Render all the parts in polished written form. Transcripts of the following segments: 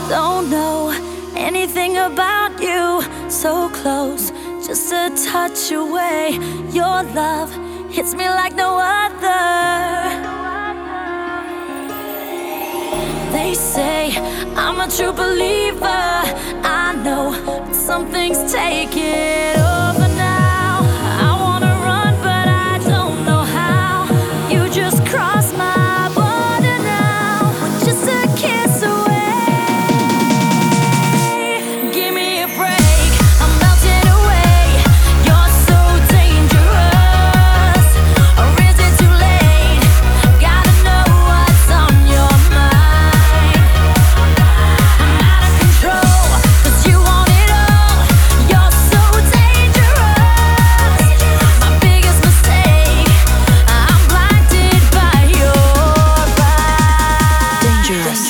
Don't know anything about you. So close, just a touch away. Your love hits me like no other. They say I'm a true believer. I know, but some things take it over now. I wanna run, but I don't know how. You just crossed my border now. We're just a kiss away. Give me a break, I'm melting away. You're so dangerous. Or is it too late? Gotta know what's on your mind. I'm out of control, 'cause you want it all. You're so dangerous. My biggest mistake, I'm blinded by your eyes. Dangerous.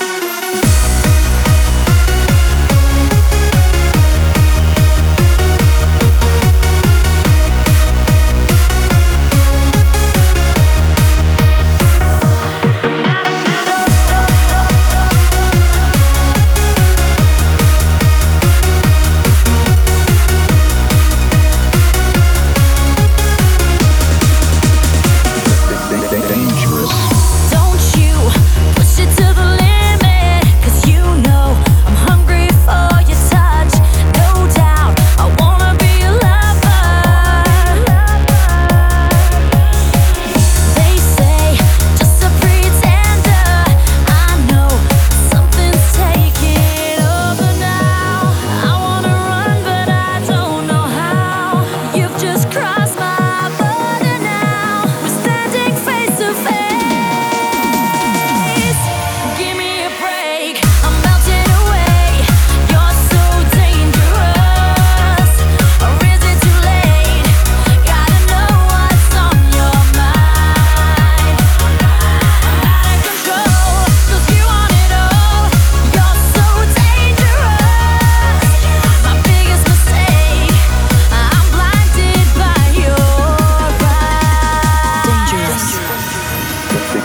Don't you push it to the limit, 'cause you know I'm hungry for your touch. No doubt, I wanna be a lover. They say, just a pretender. I know something's taking over now. I wanna run, but I don't know how. You've just crossed my border now. We're standing face to face. Give me a break, I'm melting away. You're so dangerous. Or is it too late? Gotta know what's on your mind. I'm out of control, 'cause you want it all. You're so dangerous. My biggest mistake, I'm blinded by your eyes. Dangerous.